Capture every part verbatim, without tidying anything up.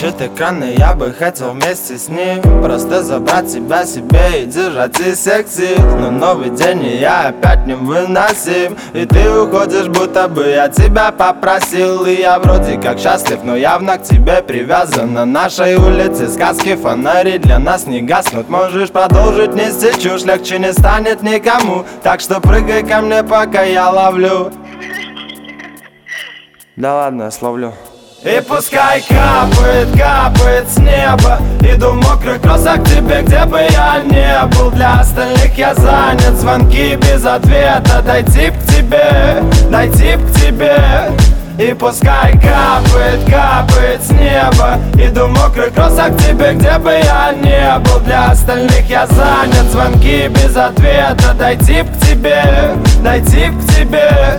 Выключит экраны, я бы хотел вместе с ним просто забрать тебя себе и держать из всех сил. Но новый день, и я опять невыносим, и ты уходишь, будто бы я тебя попросил. И я вроде как счастлив, но явно к тебе привязан. На нашей улице сказки, фонари для нас не гаснут. Можешь продолжить нести чушь, легче не станет никому. Так что прыгай ко мне, пока я ловлю. Да ладно, я словлю. И пускай капает, капает с неба. Иду в мокрых кроссах к тебе, где бы я не был. Для остальных я занят, звонки без ответа. Дойти к тебе, дойти к тебе. И пускай капает, капает с неба. Иду в мокрых кроссах к тебе, где бы я не был. Для остальных я занят, звонки без ответа. Дойти к тебе, дойти к тебе.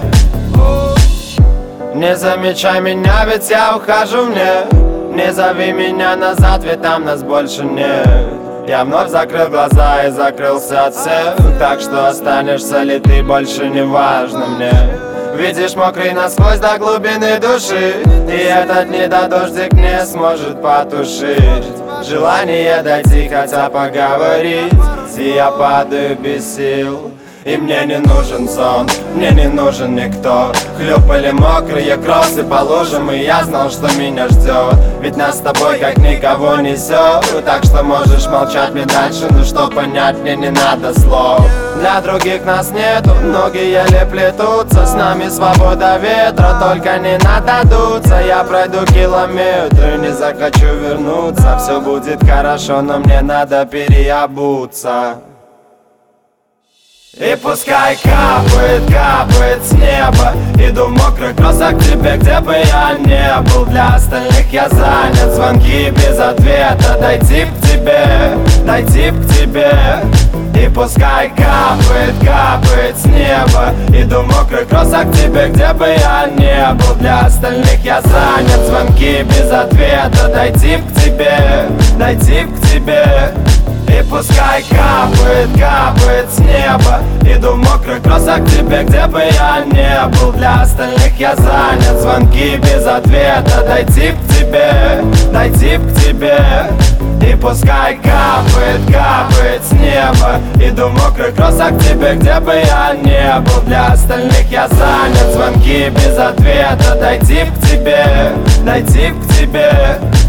Не замечай меня, ведь я ухожу мне. Не зови меня назад, ведь там нас больше нет. Я вновь закрыл глаза и закрылся от всех. Так что останешься ли ты, больше не важно мне. Видишь, мокрый насквозь до глубины души, и этот недодождик не сможет потушить желание дойти, хотя поговорить. И я падаю без сил, и мне не нужен сон, мне не нужен никто. Хлюпали мокрые кроссы по лужам, и я знал, что меня ждет. Ведь нас с тобой как никого несет. Так что можешь молчать мне дальше, но что понять мне не надо слов. Для других нас нету, ноги еле плетутся. С нами свобода ветра, только не надо дуться. Я пройду километры, не захочу вернуться. Все будет хорошо, но мне надо переобуться. И пускай капает, капает с неба. Иду в мокрых кроссах к тебе, где бы я не был. Для остальных я занят, звонки без ответа. Дойти к тебе, дойти к тебе. И пускай капает, капает с неба. Иду в мокрых кроссах к тебе, где бы я не был. Для остальных я занят, звонки без ответа. Дойти к тебе, дойти к тебе. И пускай капает, капает с неба. Иду в мокрых кроссах к тебе, где бы я не был. Для остальных я занят, звонки без ответа. Дойти к тебе, дойти к тебе. И пускай капает, капает с неба. Иду в мокрых кроссах к тебе, где бы я не был. Для остальных я занят, звонки без ответа. Дойти к тебе, дойти к тебе.